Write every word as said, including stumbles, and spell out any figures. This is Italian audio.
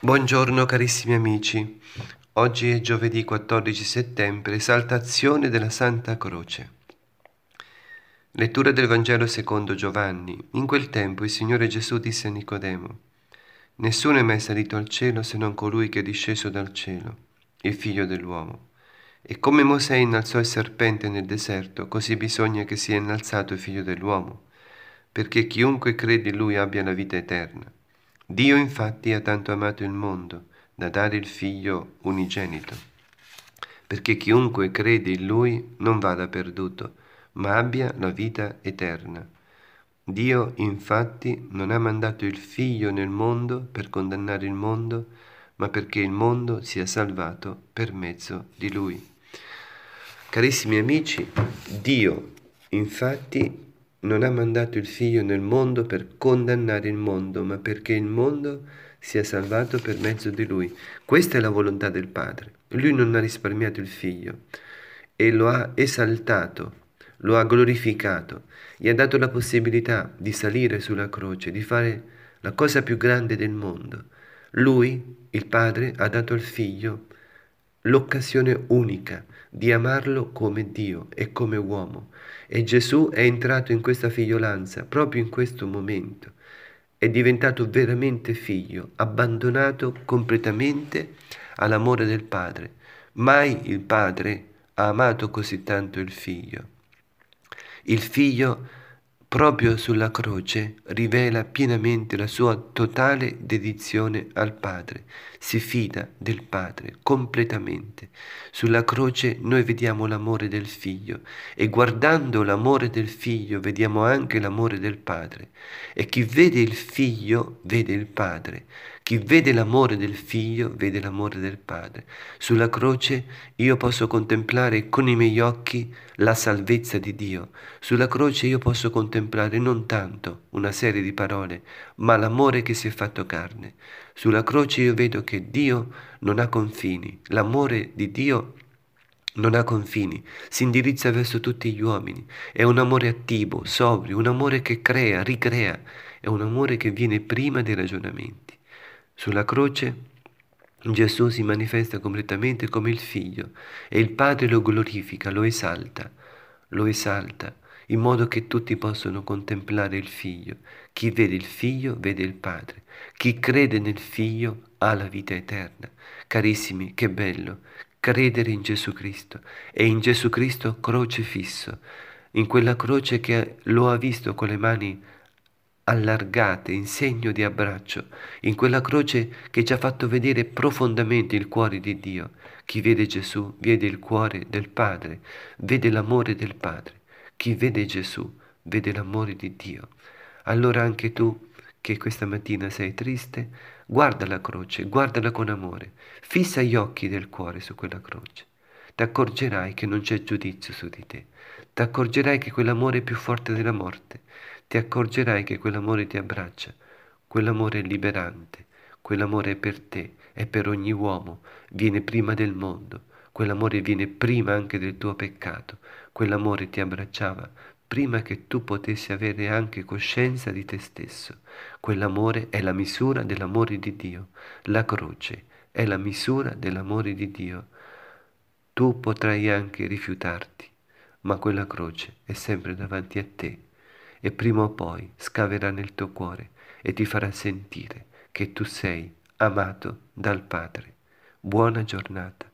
Buongiorno carissimi amici, oggi è giovedì quattordici settembre, esaltazione della Santa Croce. Lettura del Vangelo secondo Giovanni. In quel tempo il Signore Gesù disse a Nicodemo: Nessuno è mai salito al cielo se non colui che è disceso dal cielo, il Figlio dell'uomo. E come Mosè innalzò il serpente nel deserto, così bisogna che sia innalzato il Figlio dell'uomo, perché chiunque crede in Lui abbia la vita eterna. Dio infatti ha tanto amato il mondo, da dare il Figlio unigenito, perché chiunque crede in Lui non vada perduto, ma abbia la vita eterna. Dio infatti non ha mandato il Figlio nel mondo per condannare il mondo, ma perché il mondo sia salvato per mezzo di Lui. Carissimi amici, Dio infatti non ha mandato il Figlio nel mondo per condannare il mondo, ma perché il mondo sia salvato per mezzo di Lui. Questa è la volontà del Padre. Lui non ha risparmiato il Figlio e lo ha esaltato, lo ha glorificato, gli ha dato la possibilità di salire sulla croce, di fare la cosa più grande del mondo. Lui, il Padre, ha dato al Figlio l'occasione unica di amarlo come Dio e come uomo. E Gesù è entrato in questa figliolanza proprio in questo momento. È diventato veramente figlio, abbandonato completamente all'amore del Padre. Mai il Padre ha amato così tanto il Figlio. Il Figlio, proprio sulla croce, rivela pienamente la sua totale dedizione al Padre, si fida del Padre completamente. Sulla croce noi vediamo l'amore del Figlio e guardando l'amore del Figlio vediamo anche l'amore del Padre. E chi vede il Figlio vede il Padre. Chi vede l'amore del Figlio vede l'amore del Padre. Sulla croce io posso contemplare con i miei occhi la salvezza di Dio. Sulla croce io posso contemplare non tanto una serie di parole, ma l'amore che si è fatto carne. Sulla croce io vedo che Dio non ha confini, l'amore di Dio non ha confini, si indirizza verso tutti gli uomini, è un amore attivo, sobrio, un amore che crea, ricrea, è un amore che viene prima dei ragionamenti. Sulla croce Gesù si manifesta completamente come il Figlio e il Padre lo glorifica, lo esalta, lo esalta, in modo che tutti possano contemplare il Figlio. Chi vede il Figlio vede il Padre. Chi crede nel Figlio ha la vita eterna. Carissimi, che bello credere in Gesù Cristo e in Gesù Cristo crocefisso, in quella croce che lo ha visto con le mani allargate in segno di abbraccio, in quella croce che ci ha fatto vedere profondamente il cuore di Dio. Chi vede Gesù vede il cuore del Padre, vede l'amore del Padre. Chi vede Gesù vede l'amore di Dio. Allora anche tu, che questa mattina sei triste, guarda la croce, guardala con amore, fissa gli occhi del cuore su quella croce. Ti accorgerai che non c'è giudizio su di te. Ti accorgerai che quell'amore è più forte della morte. Ti accorgerai che quell'amore ti abbraccia. Quell'amore è liberante. Quell'amore è per te, è per ogni uomo. Viene prima del mondo. Quell'amore viene prima anche del tuo peccato. Quell'amore ti abbracciava prima che tu potessi avere anche coscienza di te stesso. Quell'amore è la misura dell'amore di Dio. La croce è la misura dell'amore di Dio. Tu potrai anche rifiutarti, ma quella croce è sempre davanti a te e prima o poi scaverà nel tuo cuore e ti farà sentire che tu sei amato dal Padre. Buona giornata.